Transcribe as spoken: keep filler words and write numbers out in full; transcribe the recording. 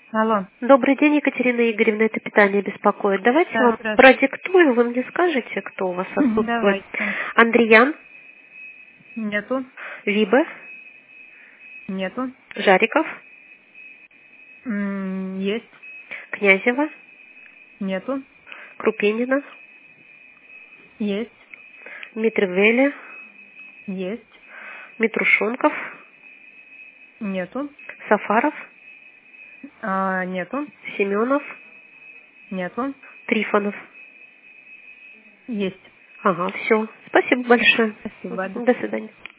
Алло. Добрый день, Екатерина Игоревна, это питание беспокоит. Давайте Да, вам здравствуйте. продиктую, вы мне скажете, кто у вас отсутствует. Давайте. Андреян, Нету. Вибе, Нету. Жариков, М, Есть. Князева, Нету. Крупенина, Есть. Митревеля, Есть. Митрушонков, Нету. Сафаров, А, нету. Семенов, Нету. Трифонов. Есть. Ага, все. Спасибо большое. Спасибо. До свидания.